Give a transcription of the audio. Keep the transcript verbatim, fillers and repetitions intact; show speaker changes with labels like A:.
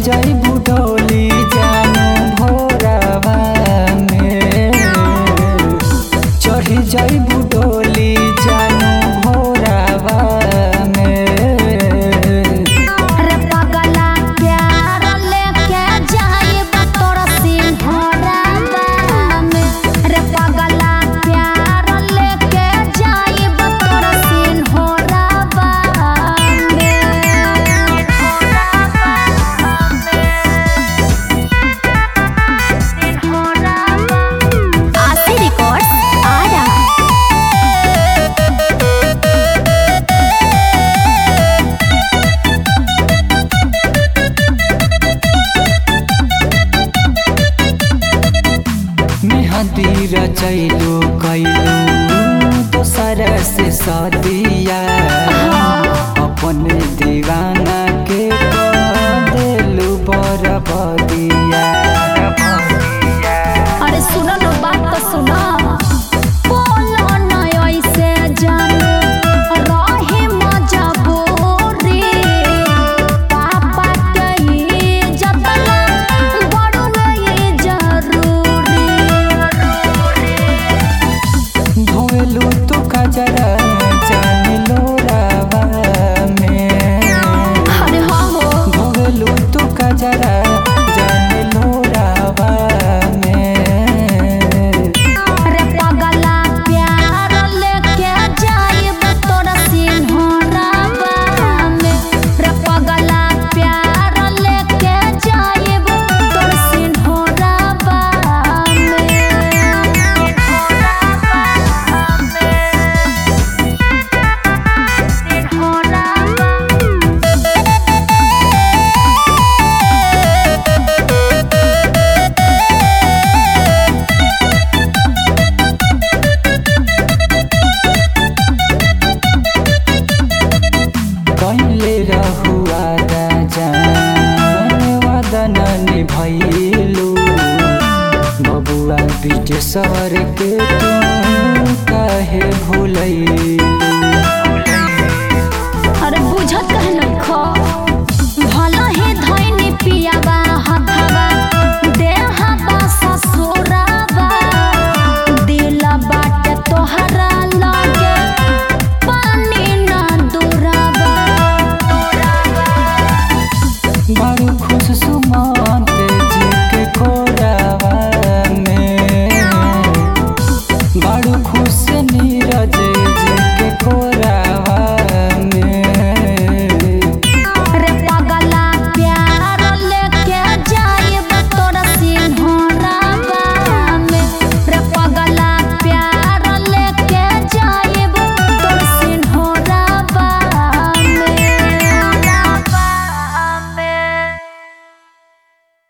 A: जाई बुडौली जानू भोरावा में चढ़ी जाई बुडौली जानू भोरावा में
B: रे पगला प्यार लेके जाइब तोर सिंहरावा में रे पगला प्यार लेके जाइब तोर सिंहरावा में आशी रिकॉर्ड्स आरा
A: मेहंदी रचैलू कैलू दोसर से सदिया अपन दीवाना के दिलू बरबदिया।
B: अरे सुनो लो बात तो सुनो बोलो ना ऐसे जानो रहे मजबूरी पापा के इज्जत ला बड़ो ये जरूरी
A: धोलू तो कजरा जान लोरावा में
B: अरे हाँ हो
A: धोलू तो कजरा जान लोरावा में
B: रे पगला प्यार लेके जाइब तोर सिंहरावा में रे पगला प्यार लेके जाइब तोर सिंहरावा में
A: कैले रहुआ जान वदन निभैलू बबुआ बीच सवर के तू काहे भूलैलू।
B: अरे बुझत कहे नहीं खो भला ही धैनी पियावा हथवा देहवा ससुरावा दिल बाटे तोहरा लगे पानी ना दूरावा